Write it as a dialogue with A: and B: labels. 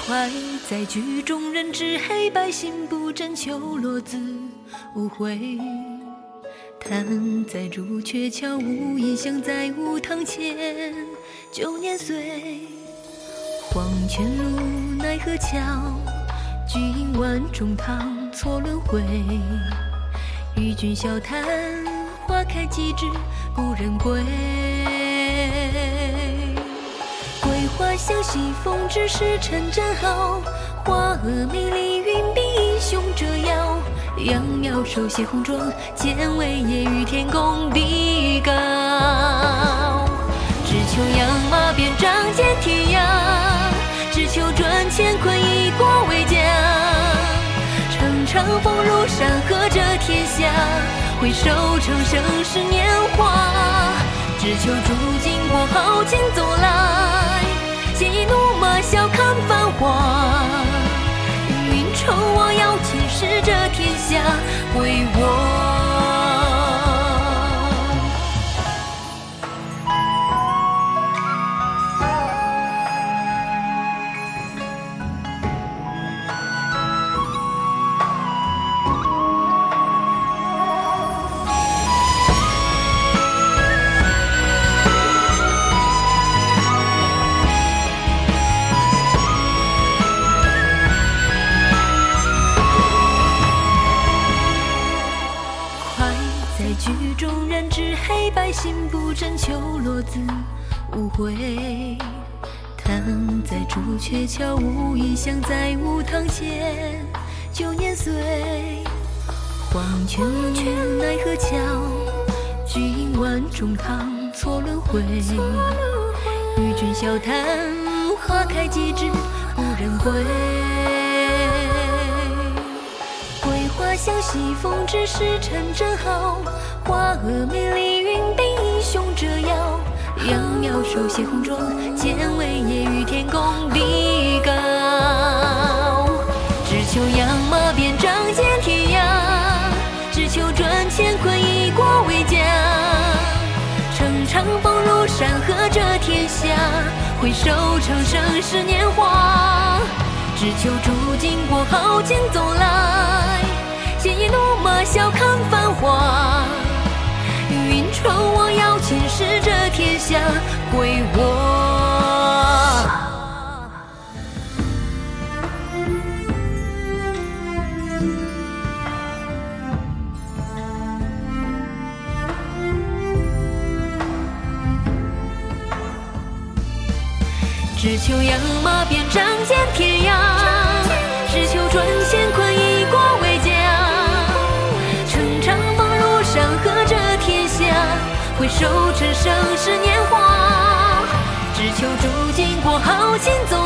A: 快在剧中人知黑白心不真，秋落子无悔。弹在朱雀桥，无意香在梧堂前。9年岁，黄泉路奈何桥，巨影万中堂错轮回。与君笑谈花开几枝，故人归。桂花香，西风知是晨正好。花萼美丽，云鬓英雄折腰。杨苗手携红妆，剑为夜与天公比高。只求养马鞭，仗剑天涯。只求赚乾坤，以国为家。长长风如山，和着天下。回首成盛世年华。只求朱经国豪情走来，鲜衣怒马笑看繁华。云愁我要前世这天下归我。剧中人知黑白心不真，秋落子无悔。弹在朱雀桥，无意香在梧堂前。9年岁，黄泉路奈何桥，巨影万中堂错轮回。与君笑谈花开几枝，故人归。桂花香，西风知是晨正好。花萼美丽，云鬓英雄折腰。杨苗手携红妆，剑为夜与天公比高。只求养马鞭，仗剑天涯。只求赚乾坤，以国为家。乘长风如山，和着天下。回首成盛世年华。只求朱经国豪情走来，鲜衣怒马笑看繁华。云愁我要前世这天下归我。只求养马鞭，仗剑天涯。只求赚乾坤，以国为家。乘长风如山，和着天下。回首成盛世年华。只求朱经国豪情走